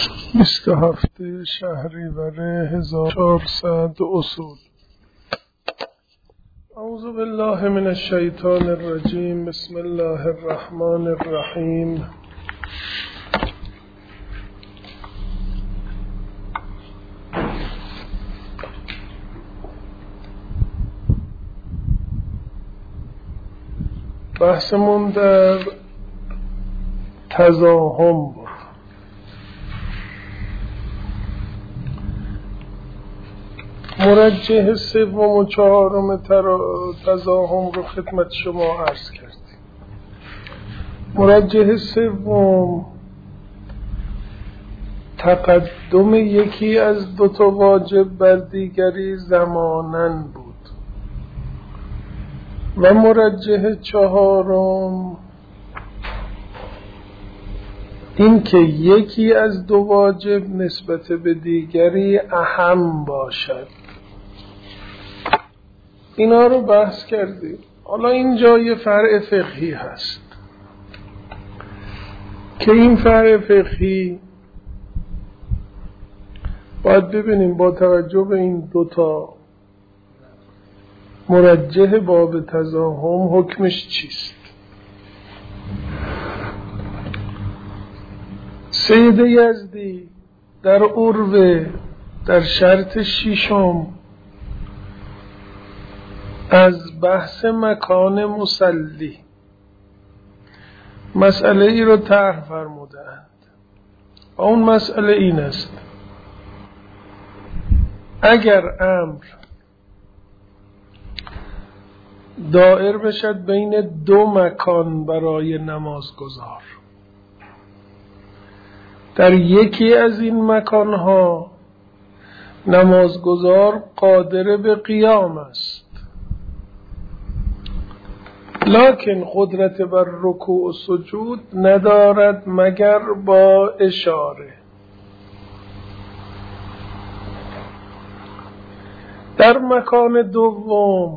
27 شهریور 1400 اصول. اعوذ بالله من الشیطان الرجیم. بسم الله الرحمن الرحیم. بحثمون در تزاحم بود. مرجح سوم و چهارم تزاحم رو خدمت شما عرض کردیم. مرجح سوم تقدم یکی از دو تا واجب بر دیگری زماناً بود و مرجح چهارم این که یکی از دو واجب نسبت به دیگری اهم باشد. اینا رو بحث کردیم. حالا اینجا یه فرع فقهی هست که این فرع فقهی باید ببینیم با توجه به این دوتا مرجح باب تزاحم حکمش چیست. سید یزدی در عروه در شرط ششم از بحث مکان مصلی مسئله ای رو طرح فرمودند و اون مسئله این است: اگر امر دائر بشد بین دو مکان برای نمازگزار، در یکی از این مکانها نمازگزار قادر به قیام است لکن قدرت بر رکوع و سجود ندارد مگر با اشاره. در مکان دوم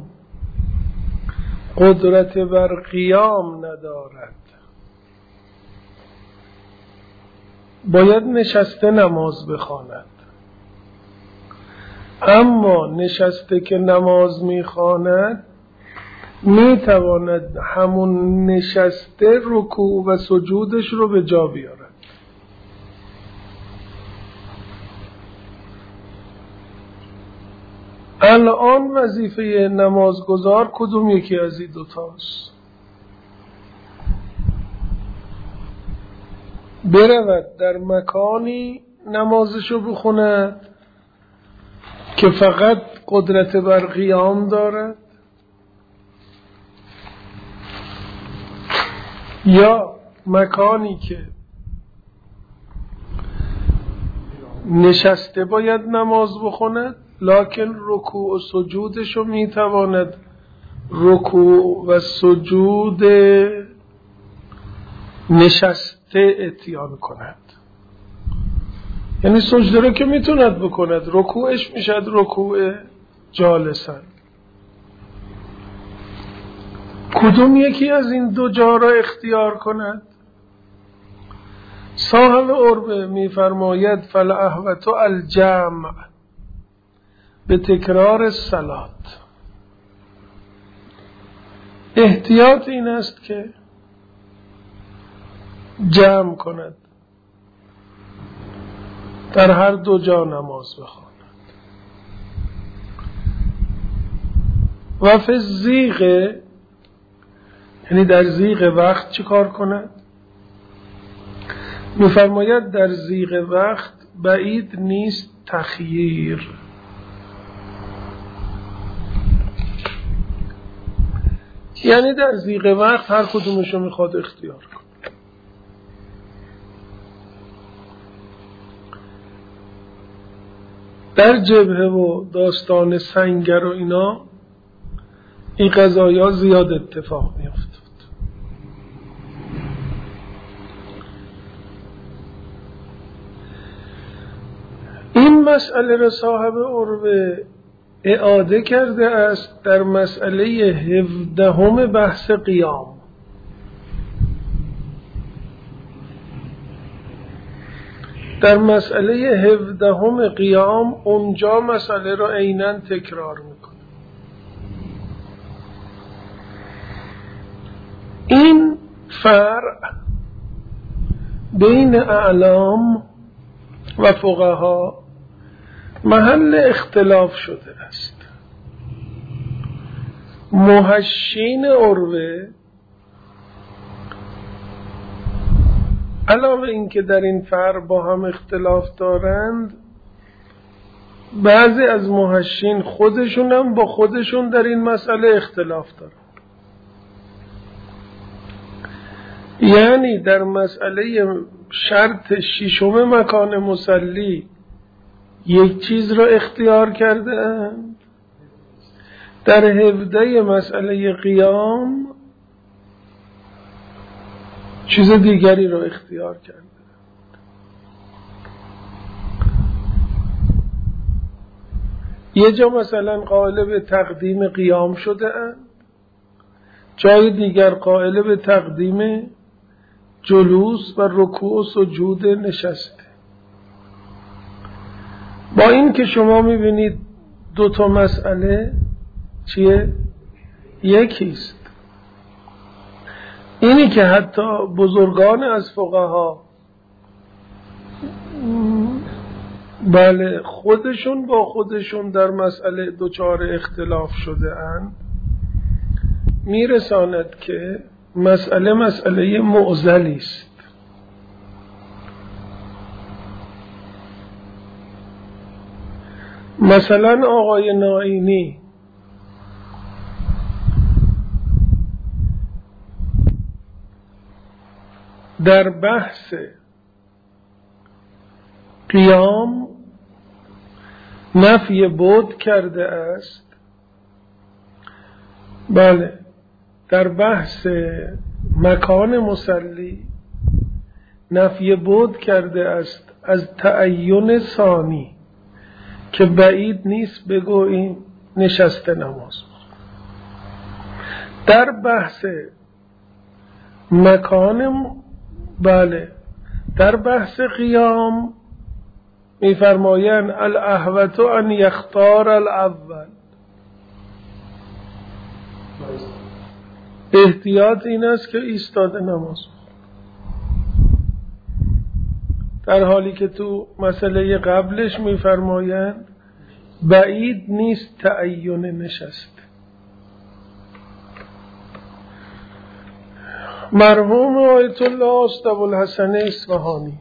قدرت بر قیام ندارد، باید نشسته نماز بخواند، اما نشسته که نماز میخواند میتواند همون نشسته رکوع و سجودش رو به جا بیارد. الان وظیفه نمازگزار کدوم یکی از این دوتاست؟ برود در مکانی نمازشو بخوند که فقط قدرت بر قیام دارد، یا مکانی که نشسته باید نماز بخوند لکن رکوع و سجودشو میتواند رکوع و سجود نشسته اتیان کند، یعنی سجده رو که میتوند بکند، رکوعش میشد رکوع جالسا. کدوم یکی از این دو جا را اختیار کند؟ صاحب عربه میفرماید فالاحوط الجمع به تکرار الصلات. احتیاط این است که جمع کند، در هر دو جا نماز بخواند. و فی الضیق، یعنی در ضیق وقت چی کار کند؟ میفرماید در ضیق وقت بعید نیست تخییر، یعنی در ضیق وقت هر کدومشو میخواد اختیار کن. در جبهه و داستان سنگر و اینا این قضایا زیاد اتفاق میافتاد. این مسئله را صاحب عروه اعاده کرده است در مسئله 17 بحث قیام. در مسئله 17 قیام اونجا مسئله رو عیناً تکرار میکنه. این فرع بین اعلام و فقها محل اختلاف شده است. محشین عروه علاوه اینکه در این فرع با هم اختلاف دارند، بعضی از محشین خودشون هم با خودشون در این مسئله اختلاف دارند. یعنی در مسئله شرط ششم مکان مصلی یک چیز را اختیار کرده اند، در 17 مسئله قیام چیز دیگری را اختیار کرده. یه جا مثلا قائل به تقدیم قیام شده اند، جای دیگر قائل به تقدیم جلوس و رکوع و سجود نشسته. با این که شما میبینید دو تا مسئله چیه؟ یکیست. اینی که حتی بزرگان از فقها بله خودشون با خودشون در مسئله دوچار اختلاف شده اند، میرساند که مسئله معضلی است. مثلا آقای نائینی در بحث قیام نفی بعد کرده است. بله در بحث مکان مصلی نفی بعد کرده است از تعین ثانی که بعید نیست بگو این نشسته نماز. در بحث مکان بله در بحث قیام میفرمایند الاحوط ان یختار الاول. احتیاط این است که ایستاده نماز، در حالی که تو مسئله قبلش میفرمایند بعید نیست تعین نشست. مرحوم آیت الله استابوالحسن اصفهانی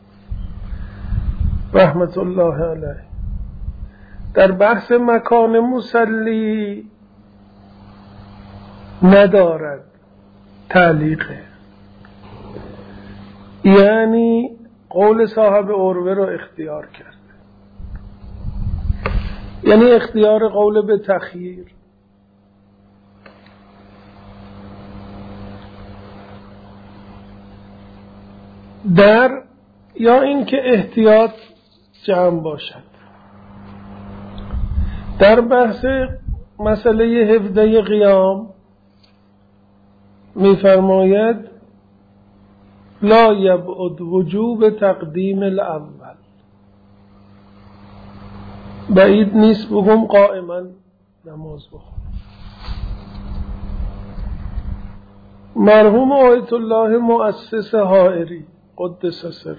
رحمت الله علیه در بحث مکان مصلی ندارد تعلیقه، یعنی قول صاحب عروه رو اختیار کرده، یعنی اختیار قول به تخییر. در یا اینکه احتیاط جمع باشد. در بحث مسئله 17 قیام می‌فرماید لا یبعد وجوب تقدیم الاول. بعید نیست بگم قائما نماز بخون. مرحوم آیت الله مؤسس حائری قدس سره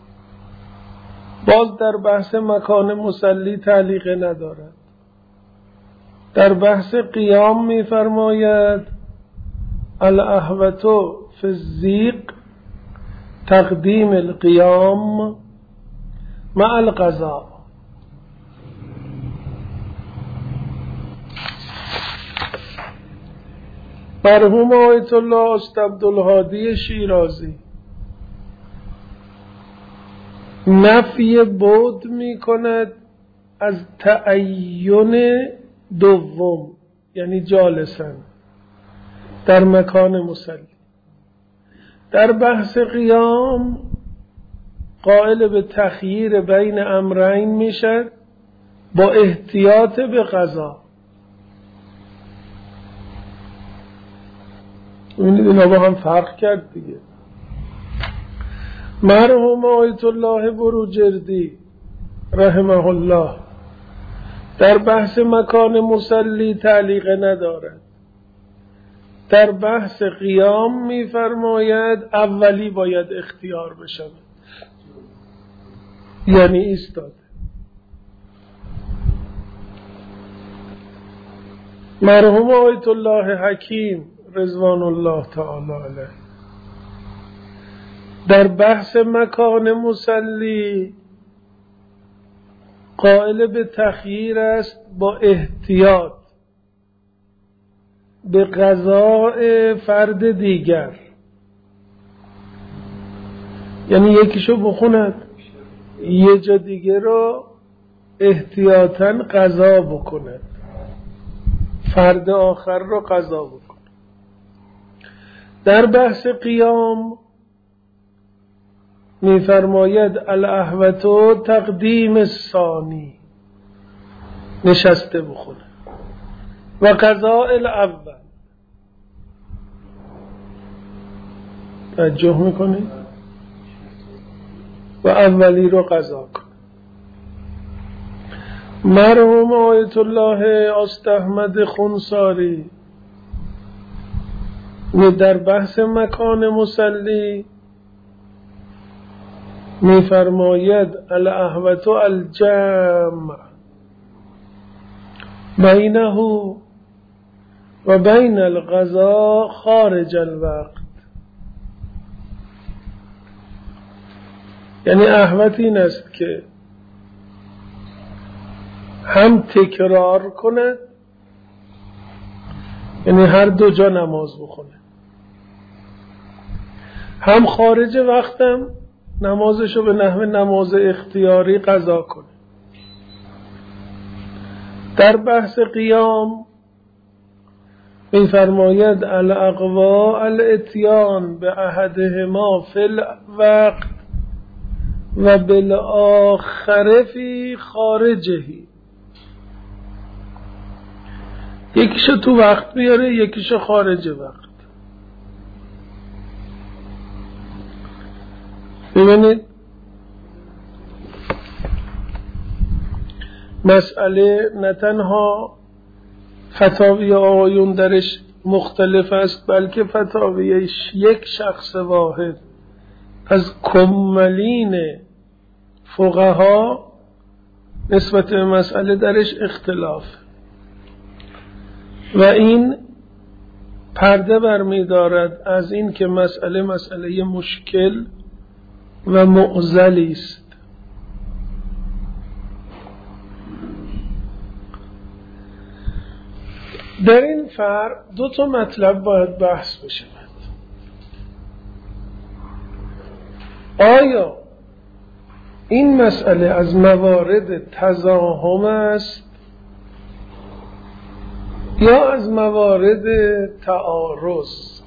باز در بحث مکان مصلی تعلیق ندارد. در بحث قیام می فرماید الاحوط فی الضیق تقدیم القیام مع القضاء. مرحوم آیت الله استعبدالهادی شیرازی نفی بعد می کند از تعین دوم، یعنی جالسن در مکان مصلی. در بحث قیام قائل به تخییر بین امرین میشد با احتیاط به قضا. ببینید اینا با هم فرق کرد دیگه. مرحوم آیت الله بروجردی رحمه الله در بحث مکان مصلی تعلیق ندارد. در بحث قیام می‌فرماید اولی باید اختیار بشود، یعنی ایستاده. مرحوم آیت الله حکیم رضوان الله تعالی علیه در بحث مکان مصلی قائل به تخییر است با احتیاط به قضاء فرد دیگر، یعنی یکیشو بخوند یه جا دیگه رو احتیاطاً قضا بکند، فرد آخر رو قضا بکند. در بحث قیام می‌فرماید الاحوط تقدیم الثانی، نشسته بخونه، و قضاء الاول، توجه میکنید، و اولی رو قضا کن. مرحوم آیت الله استحمد خونساری در بحث مکان مصلی می‌فرماید الاحوط الجمع بینه و بین القضاء خارج الوقت، یعنی احوط این است که هم تکرار کند، یعنی هر دو جا نماز بخونه، هم خارج وقتم نمازشو به نحو نماز اختیاری قضا کنه. در بحث قیام می‌فرماید الاقوا الاتیان به احدهما فی الوقت و بالآخر فی خارجهی، یکیشو تو وقت بیاره یکیشو خارج وقت. ببینید مسئله نه تنها فتاوی آقایون درش مختلف است، بلکه فتاوی یک شخص واحد از کمالین فقها نسبت به مسئله درش اختلاف، و این پرده برمی‌دارد از این که مسئله مشکل و معضلی است. در این فرق دو تا مطلب باید بحث بشود. آیا این مسئله از موارد تزاحم است یا از موارد تعارض؟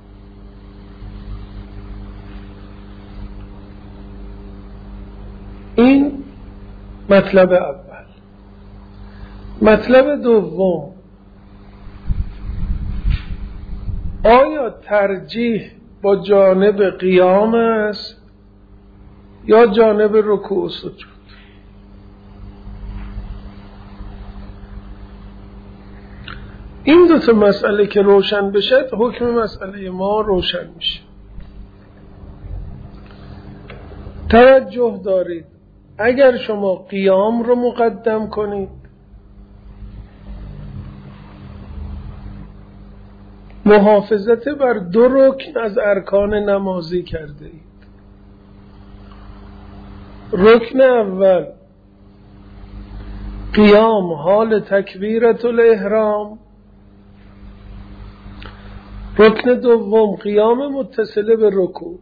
این مطلب اول. مطلب دوم، آیا ترجیح با جانب قیام است یا جانب رکوع و سجود؟ این دو تا مسئله که روشن بشه حکم مسئله ما روشن میشه. توجه دارید، اگر شما قیام رو مقدم کنید محافظت بر دو رکن از ارکان نمازی کرده اید. رکن اول قیام حال تکبیرت الاحرام، رکن دوم قیام متصل به رکوع.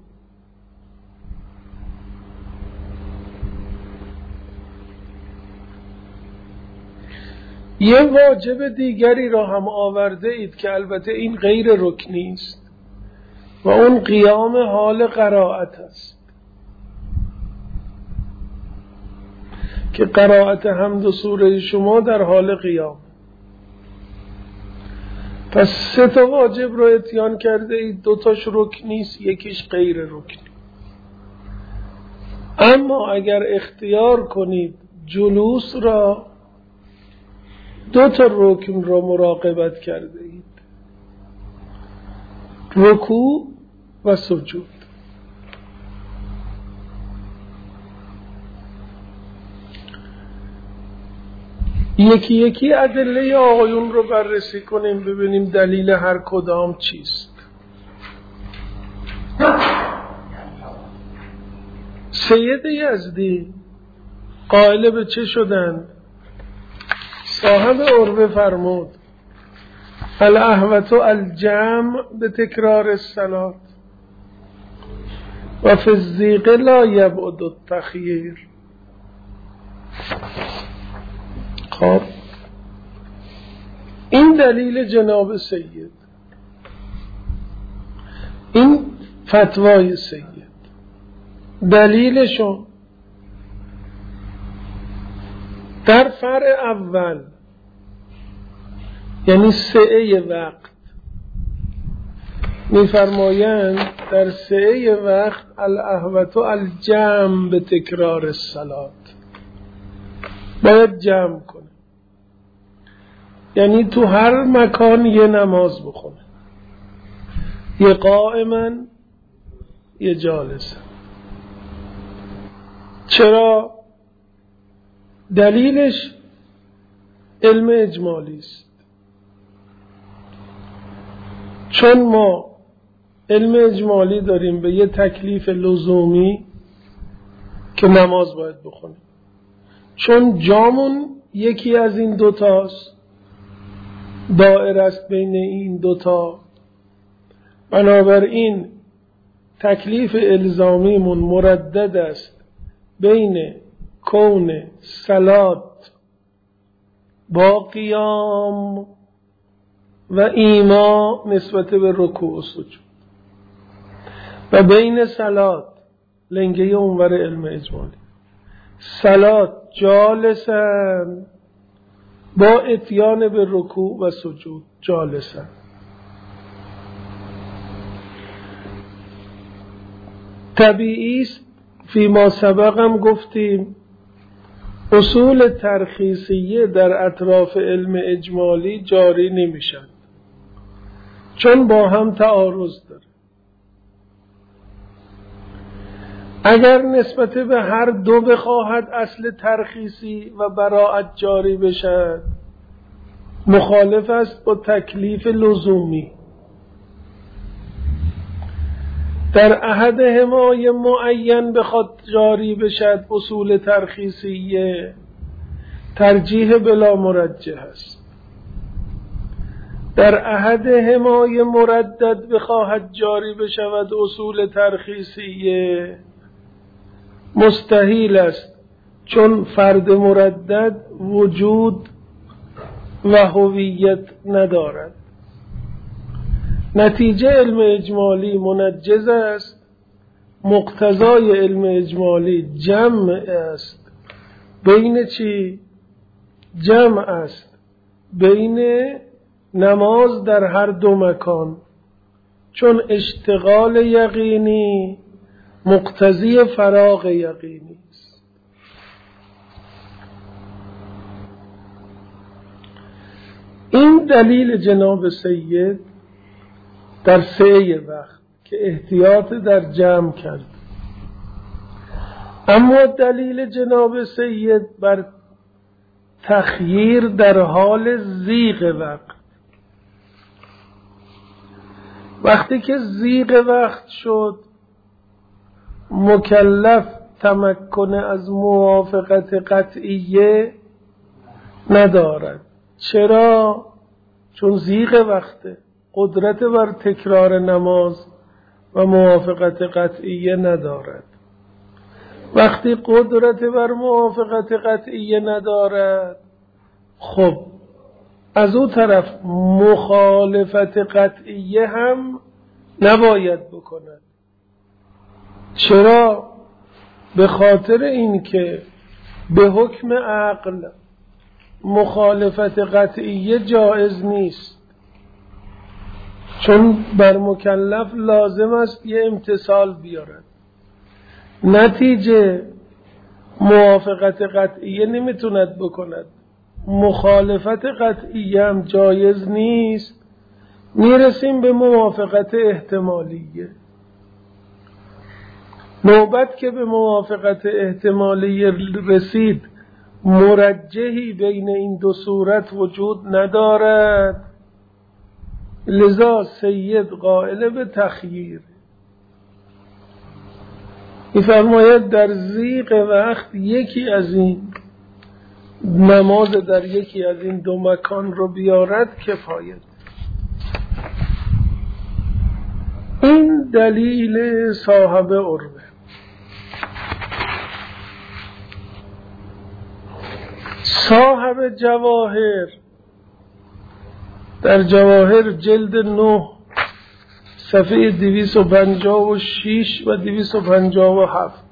یه واجب دیگری را هم آورده اید که البته این غیر رکنی است و اون قیام حال قرائت است که قرائت حمد و سوره شما در حال قیام. پس سه تا واجب رو اتیان کرده اید، دو تاش رکنی است، یکیش غیر رکنی. اما اگر اختیار کنید جلوس را، 2 رکن را مراقبت کرده اید: رکوع و سجود. یکی یکی ادله آقایون رو بررسی کنیم ببینیم دلیل هر کدام چیست. سید یزدی قائل به چه شدند؟ صاحب عروه فرمود الاهوة الجمع به تکرار الصلاة و فی الضیق لا یبعد التخییر. خب این دلیل جناب سید، این فتوای سید. دلیلشون در فرع اول یعنی سعه وقت میفرمایند در سعه وقت الاهوة الجمع به تکرار الصلاة، باید جمع کنه، یعنی تو هر مکان یه نماز بخونه، یه قائما یه جالسا. چرا؟ دلیلش علم اجمالی است. چون ما علم اجمالی داریم به یه تکلیف لزومی که نماز باید بخونیم، چون جامون یکی از این 2 تاست، دائره است بین این 2 تا، بنابراین تکلیف الزامیمون مردد است بین کون صلات با قیام و ایما نسبت به رکوع و سجود، و بین صلات لنگه اونور علم اجمالی صلات جالسن با اتیان به رکوع و سجود جالسن. طبیعی است، فیما سبق هم گفتیم اصول ترخیصیه در اطراف علم اجمالی جاری نمیشن، چون با هم تعارض داره. اگر نسبت به هر 2 بخواهد اصل ترخیصی و براعت جاری بشد، مخالف است با تکلیف لزومی. در احدهما معین بخواد جاری بشد اصول ترخیصیه، ترجیح بلا مرجح است. در احدهما مردد بخواهد جاری بشود اصول ترخیصیه، مستحیل است، چون فرد مردد وجود و هویت ندارد. نتیجه علم اجمالی منجز است، مقتضای علم اجمالی جمع است. بین چی؟ جمع است بین نماز در هر 2 مکان، چون اشتغال یقینی مقتضی فراغ یقینی است. این دلیل جناب سید در سعی وقت که احتیاط در جمع کرد. اما دلیل جناب سید بر تخییر در حال ضیق وقت، وقتی که ضیق وقت شد مکلف تمکن از موافقت قطعیه ندارد. چرا؟ چون ضیق وقته، قدرت بر تکرار نماز و موافقت قطعیه ندارد. وقتی قدرت بر موافقت قطعیه ندارد، خب از اون طرف مخالفت قطعیه هم نباید بکند. چرا؟ به خاطر اینکه به حکم عقل مخالفت قطعیه جایز نیست، چون بر مکلف لازم است یه امتثال بیارد. نتیجه موافقت قطعیه نمیتوند بکند، مخالفت قطعیه هم جایز نیست، میرسیم به موافقت احتمالیه. نوبت که به موافقت احتمالیه رسید، مرجحی بین این دو صورت وجود ندارد، لذا سید قائل به تخییر. می‌فرماید در ضیق وقت یکی از این نماز در یکی از این دو مکان رو بیارد کفایت. این دلیل صاحب عروه. صاحب جواهر در جواهر جلد 9 صفحه 256 و 257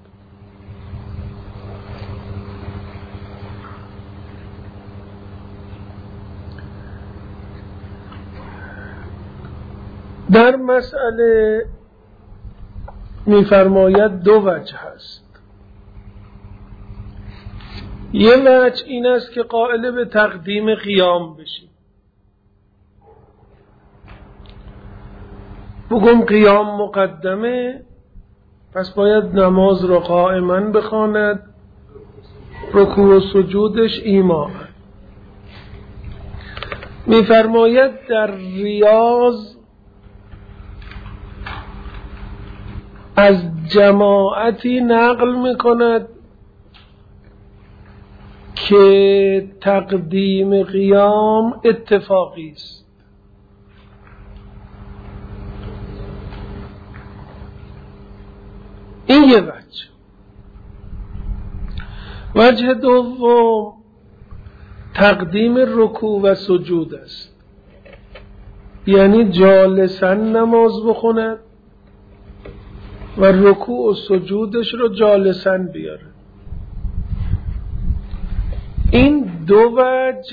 در مسئله می‌فرماید دو وجه هست. یه وجه این است که قائل به تقدیم قیام بشیم، بگم قیام مقدمه، پس باید نماز را قائما بخواند، رکوع و سجودش ایماء. می‌فرماید در ریاض از جماعتی نقل می‌کند که تقدیم قیام اتفاقی است. این یه وجه. وجه دوم تقدیم رکوع و سجود است، یعنی جالسا نماز بخوند و رکوع و سجودش رو جالسا بیاره. این دو وجه.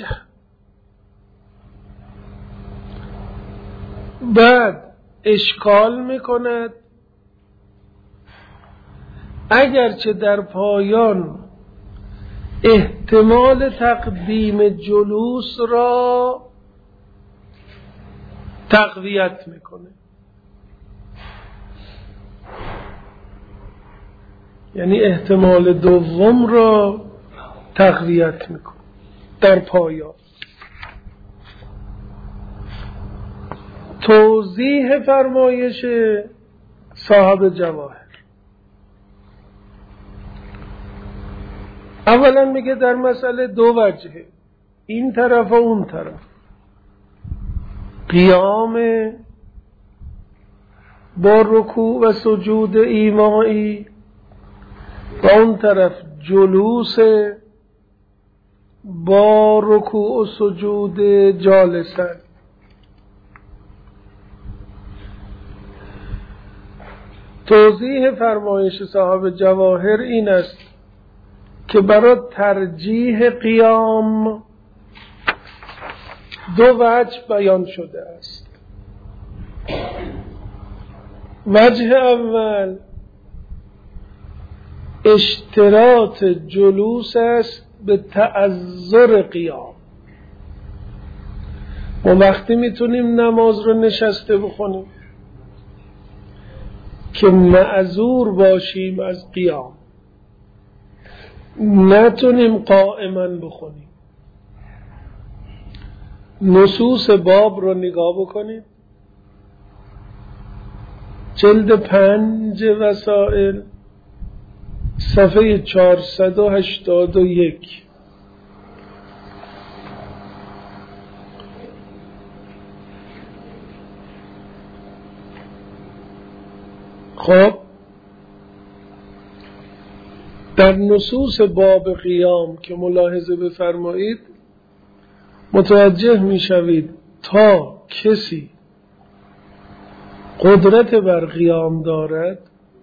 بعد اشکال میکند اگرچه در پایان احتمال تقدیم جلوس را تقویت میکنه، یعنی احتمال دوم را تقویت میکنه در پایان. توضیح فرمایش صاحب جواهر اولا میگه در مسئله دو وجهه، این طرف و اون طرف، قیام با رکوع و سجود ایمایی و اون طرف جلوس با رکوع و سجود جالسن. توضیح فرمایش صاحب جواهر این است که برای ترجیح قیام دو وجه بیان شده است. وجه اول اشتراط جلوس است به تعذر قیام. ما وقتی میتونیم نماز رو نشسته بخونیم که معذور باشیم از قیام، نتونیم قائما بخونیم. نصوص باب رو نگاه بکنید، جلد 5 وسائل صفحه 481. خب در نصوص باب قیام که ملاحظه بفرمایید متوجه میشوید تا کسی قدرت بر قیام دارد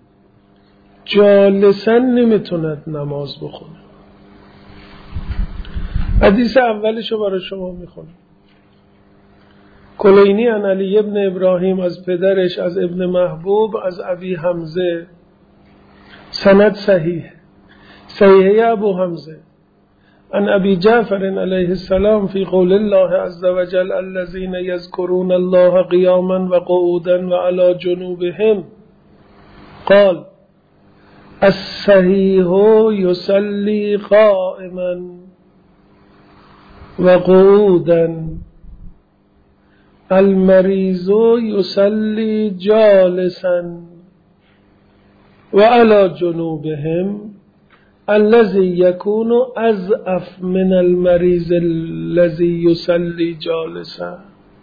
جالسا نمیتوند نماز بخونه. حدیث اولشو برای شما میخونم. کلینی عن علی ابن ابراهیم از پدرش از ابن محبوب از ابی حمزه، سند صحیح. صحیح ابو حمزه عن ابي جعفر عليه السلام في قول الله عز وجل الذين يذكرون الله قياما وقعودا وعلى جنوبهم قال الصحيح يصلي قائما وقعودا المريض يصلي جالسا وعلى جنوبهم الذي يكون أضعف من المريض الذي يصلي جالسا.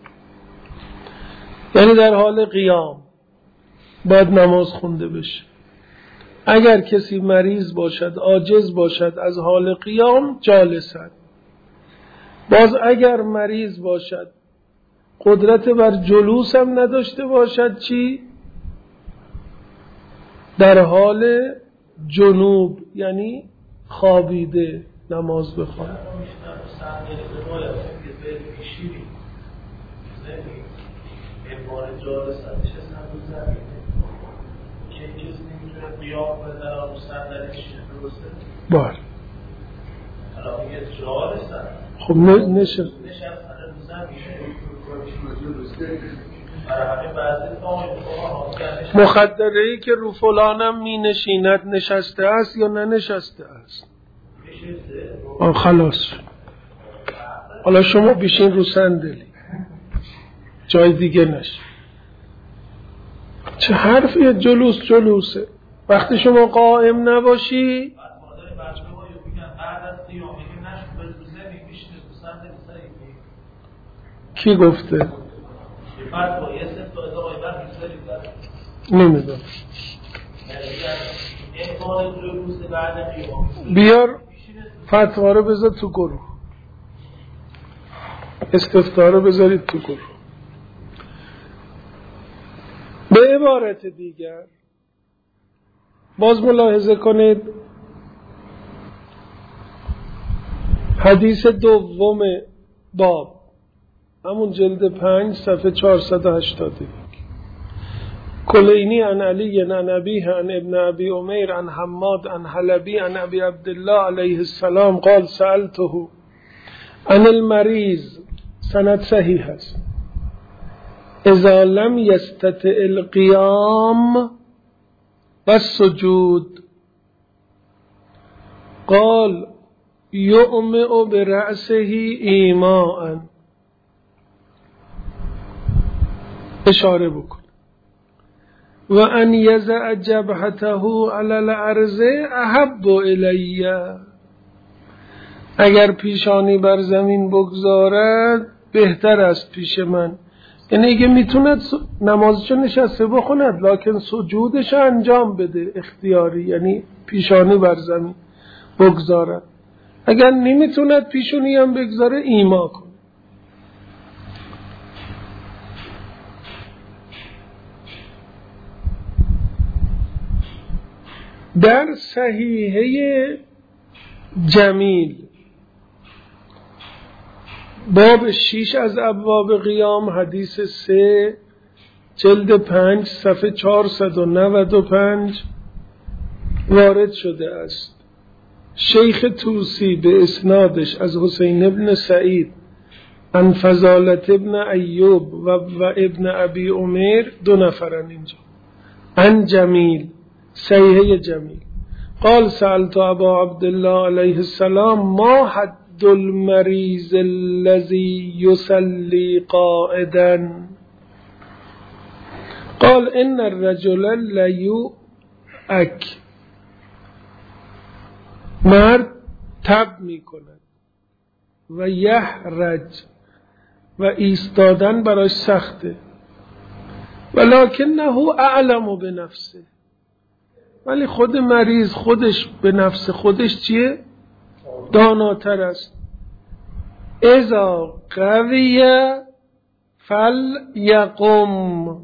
یعنی در حال قیام باید نماز خونده بشه. اگر کسی مریض باشد، عاجز باشد از حال قیام، جالسا. باز اگر مریض باشد، قدرت بر جلوس هم نداشته باشد، چی؟ در حال جنوب، یعنی خوابیده نماز بخواد. بله. خب نشد. مخدره‌ای که رو فلانم می نشیند نشسته است یا ننشسته است؟ خلاص. حالا شما بیشین رو صندلی، جای دیگه نشه. چه حرفیه؟ جلوسه. وقتی شما قائم نباشی کی گفته؟ نمیدونم. بیار فتوا رو بذار تو گروه، استفتاء رو بذارید تو گروه. به عبارت دیگر باز ملاحظه کنید حدیث دوم باب، همون جلد 5 صفحه 481. کلینی عن علی عن ابیه عن ابن ابی عمیر عن حماد عن حلبی عن ابی عبدالله علیه السلام قال سألته عن المریض، سند صحیح است، اذا لم یستطع القیام والسجود قال یؤمع برأسه ایماء، اشاره بکن، و ان یضع جبهته علی الارض احب الی، اگر پیشانی بر زمین بگذارد بهتر است پیش من. یعنی اگه میتوند نمازشو نشسته بخوند لکن سجودش انجام بده اختیاری، یعنی پیشانی بر زمین بگذارد. اگر نمیتوند پیشونی هم بگذاره ایما کن. در صحیحه جمیل باب 6 از ابواب قیام حدیث 3 جلد 5 صفحه 495 وارد شده است. شیخ توسی به اسنادش از حسین ابن سعید عن فضالت ابن ایوب و ابن ابی عمیر، 2 نفرن اینجا، عن جمیل، صحیحه جمیل، قال سألت ابا عبدالله علیه السلام ما حد المریض الذي يصلي قائدا قال ان الرجل لیؤک، مرد تب می کند و یحرج و ایستادن براش سخته، ولکنه اعلم بنفسه، ولی خود مریض خودش به نفس خودش چیه؟ داناتر است. اذا قوی فلیقم،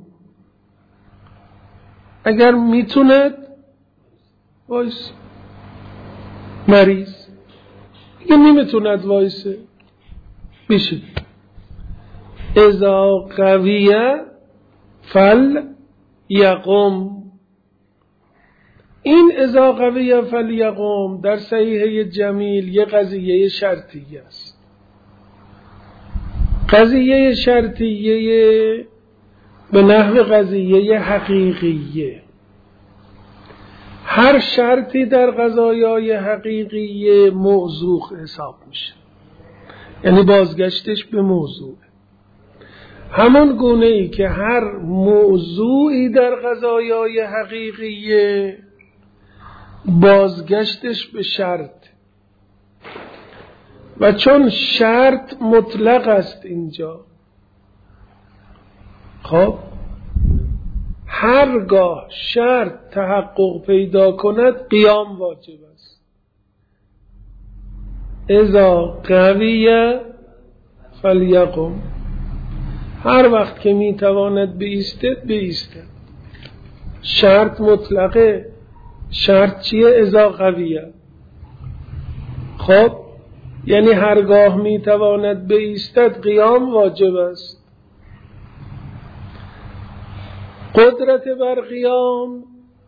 اگر میتوند وایس. مریض اگه نمیتوند وایسه بشه. اذا قوی فلیقم، این اذا قوی فلیقم در صحیحه جمیل یه قضیه شرطیه است. قضیه شرطیه به نحو قضیه حقیقیه. هر شرطی در قضایای حقیقیه موضوع حساب میشه، یعنی بازگشتش به موضوع. همون گونه ای که هر موضوعی در قضایای حقیقیه بازگشتش به شرط، و چون شرط مطلق است اینجا، خب هرگاه شرط تحقق پیدا کند قیام واجب است. اذا قویه فلیقم، هر وقت که میتواند بایستد بایستد. شرط مطلقه. شرط چیه؟ اذا قویه. خب یعنی هرگاه میتواند بایستد قیام واجب است. قدرت بر قیام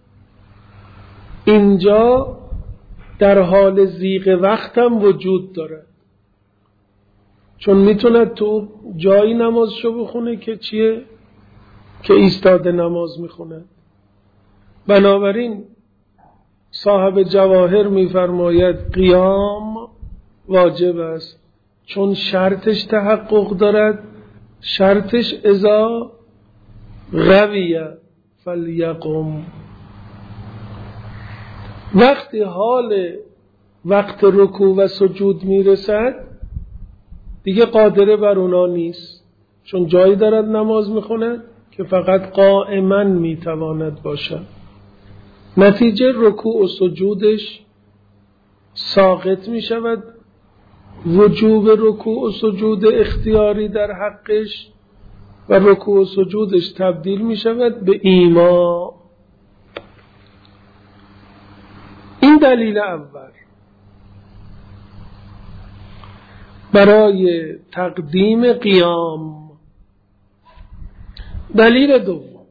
اینجا در حال ضیق وقت هم وجود داره، چون میتونه تو جایی نمازشو بخونه که چیه؟ که ایستاده نماز میخونه. بنابراین صاحب جواهر میفرماید قیام واجب است، چون شرطش تحقق دارد. شرطش اذا قویه فلیقم. وقتی حال وقت رکوع و سجود میرسد دیگه قادره بر اونا نیست، چون جایی دارد نماز میخوند که فقط قائما میتواند باشد. نتیجه رکوع و سجودش ساقط میشود. وجوب رکوع و سجود اختیاری در حقش و رکوع و سجودش تبدیل می شود به ایما. این دلیل اول برای تقدیم قیام. دلیل دوم،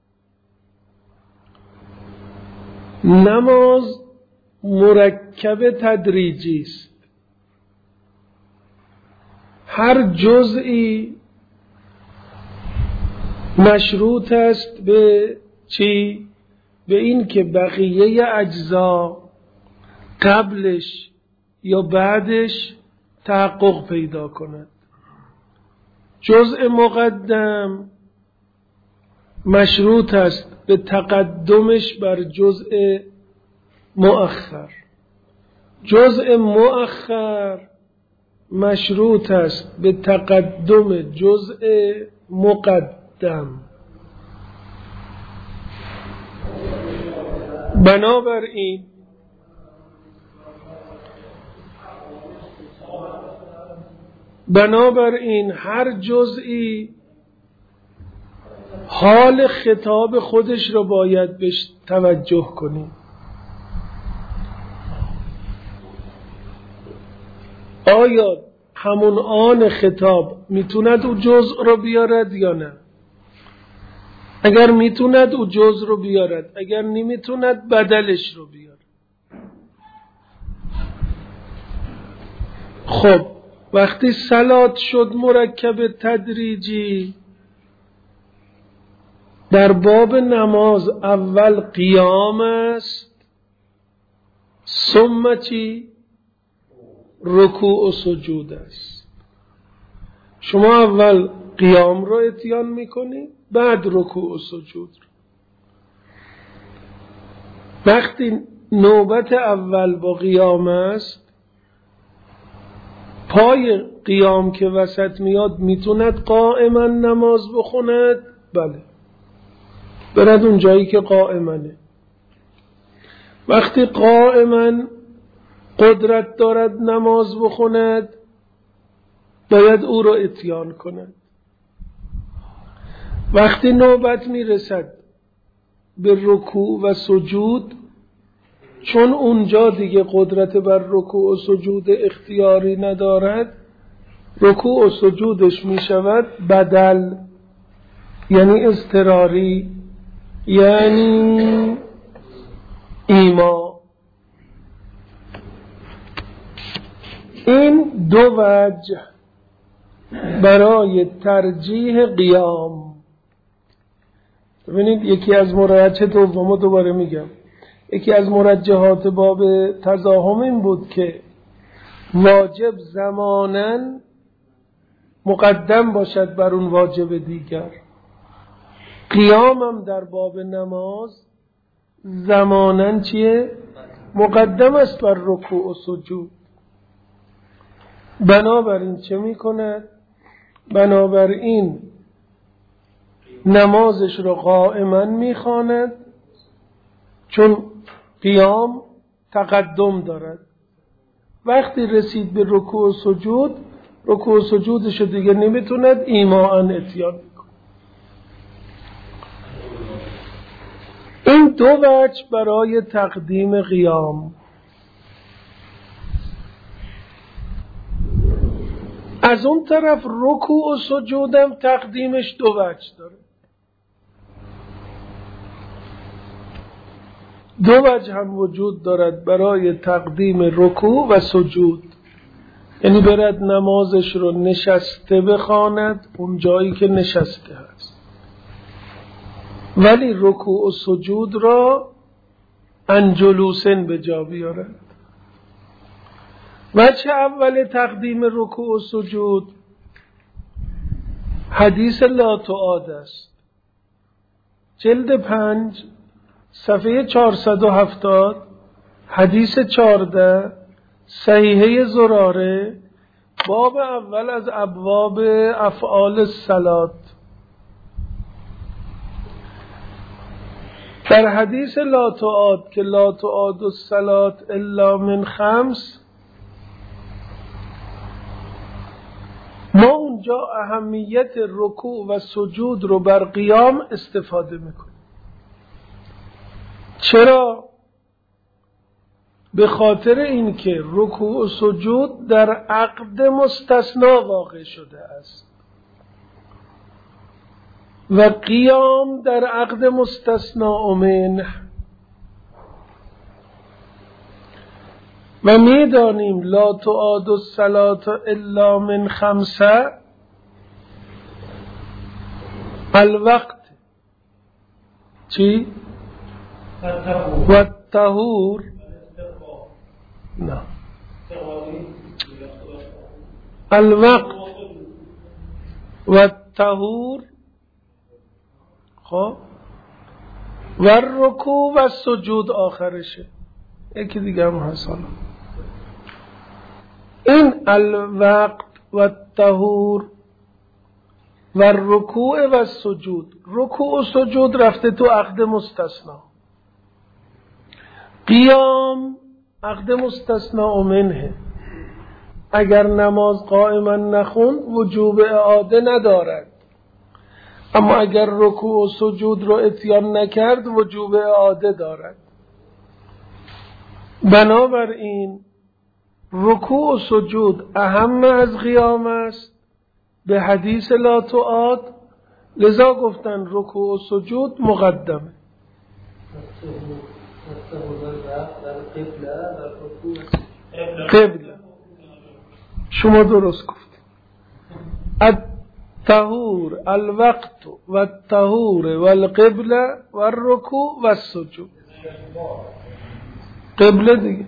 نماز مرکب تدریجی است. هر جزئی مشروط است به چی؟ به این که بقیه اجزا قبلش یا بعدش تحقق پیدا کند. جزء مقدم مشروط است به تقدمش بر جزء مؤخر. جزء مؤخر مشروط است به تقدم جزء مقدم. بنابراین هر جزئی حال خطاب خودش رو باید بهش توجه کنیم. آیا همون آن خطاب میتوند او جزء رو بیارد یا نه؟ اگر میتوند او جزء رو بیارد، اگر نمیتوند بدلش رو بیارد. خب وقتی صلات شد مرکب تدریجی، در باب نماز اول قیام است، ثم چی؟ رکوع و سجود است. شما اول قیام رو اتیان میکنی، بعد رکوع و سجود رو. وقتی نوبت اول با قیام است، پای قیام که وسط میاد میتوند قائما نماز بخوند؟ بله، برد اون جایی که قائمنه. وقتی قائما قدرت دارد نماز بخوند، باید او را اتیان کند. وقتی نوبت میرسد به رکوع و سجود، چون اونجا دیگه قدرت بر رکوع و سجود اختیاری ندارد، رکوع و سجودش میشود بدل، یعنی اضطراری، یعنی ایما. این دو وجه برای ترجیح قیام. ببینید یکی از مرجح دومو دوباره میگم، یکی از مرجحات باب تزاحم این بود که واجب زماناً مقدم باشد بر اون واجب دیگر. قیام هم در باب نماز زماناً چیه؟ مقدم است بر رکوع و سجود. بنابراین چه میکند؟ بنابراین نمازش رو قائما میخواند، چون قیام تقدم دارد. وقتی رسید به رکوع و سجود، رکوع و سجودش رو دیگه نمیتوند ایماءً اتیان میکند. این دو وجه برای تقدیم قیام. از اون طرف رکوع و سجودم تقدیمش دو وجه داره. دو وجه هم وجود دارد برای تقدیم رکوع و سجود. یعنی برد نمازش رو نشسته بخواند اون جایی که نشسته هست، ولی رکوع و سجود را عن جلوسن به جا بیارد. وجه اول تقدیم رکوع و سجود حدیث لا تعاد است، جلد 5 صفحه 470، حدیث 14، صحیحه زراره، باب اول از ابواب افعال الصلات. در حدیث لا تعاد که لا تعاد الصلاة الا من 5، ما اونجا اهمیت رکوع و سجود رو بر قیام استفاده میکنیم. چرا؟ به خاطر اینکه رکوع و سجود در عقد مستثنا واقع شده است و قیام در عقد مستثنا منه. و میدانیم لا تعاد الصلاة الا من 5 الوقت چی؟ و الطهور. نه، الوقت و الطهور، خب، و الرکوع و السجود آخرشه. یکی دیگه هم هست. این الوقت و الطهور و الرکوع و السجود، رکوع و سجود رفته تو عقد مستثنا. قیام عقد مستثنا منه. اگر نماز قائما نخوند وجوب اعاده ندارد، اما اگر رکوع و سجود رو اتیان نکرد وجوب اعاده دارد. بنابراین رکوع و سجود اهم از قیام است به حدیث لا تعاد، لذا گفتن رکوع و سجود مقدمه. قبله شما درست گفت. الطهور الوقت و الطهور و القبله و الرکوع و السجود. قبله دیگه.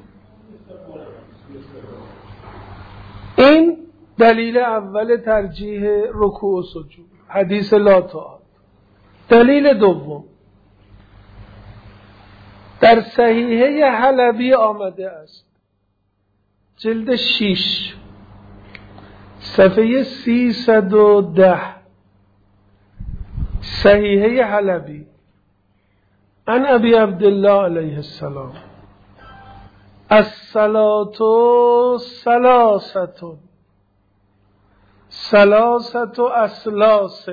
این دلیل اول ترجیح رکوع و سجود، حدیث لا تعاد. دلیل دوم در صحیحه حلبی آمده است، جلد 6 صفحه 310، صحیحه حلبی، عن ابی عبدالله علیه السلام: الصلاة ثلاثة ثلاثة اثلاث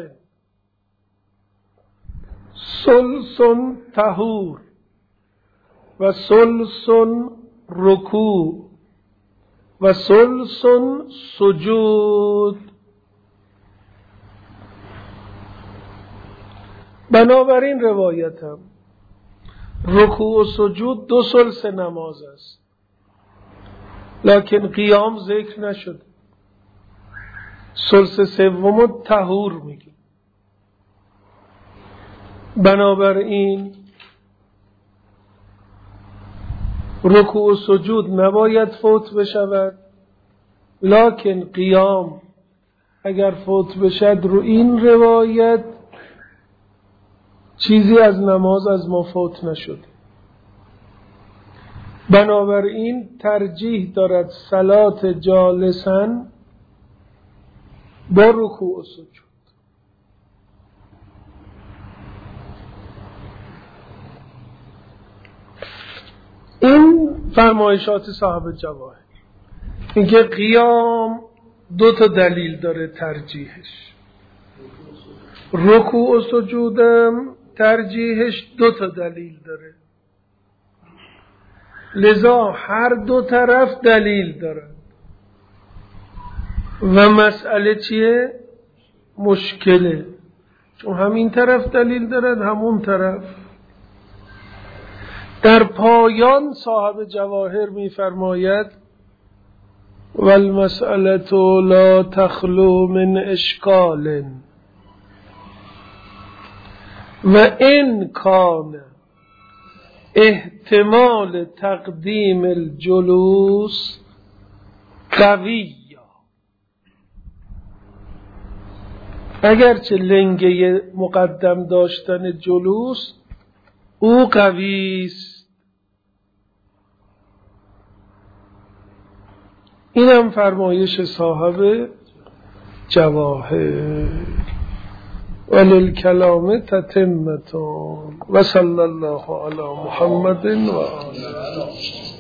ثلث طهور و ثلث رکوع و ثلث سجود. بنابراین روایتم رکوع و سجود 2/3 نماز است، لکن قیام ذکر نشده. 1/3 طهور میگه. بنابراین رکوع و سجود نباید فوت بشود، لکن قیام اگر فوت بشد رو این روایت چیزی از نماز از ما فوت نشده. بنابراین ترجیح دارد صلات جالساً با رکوع و سجود. این فرمایشات صاحب جواهر. اینکه قیام 2 دلیل داره ترجیحش، رکوع و سجودم ترجیحش 2 دلیل داره، لذا هر 2 طرف دلیل دارن و مسئله چیه؟ مشکله، چون همین طرف دلیل دارد همون طرف. در پایان صاحب جواهر می‌فرماید والمسألة لا تخلو من اشکال و ان کان احتمال تقدیم الجلوس قوی، اگرچه لنگه مقدم داشتن جلوس او قوی است. اینم فرمایش صاحب جواهر. وللکلام تتمة و صلی الله علی محمد و آله.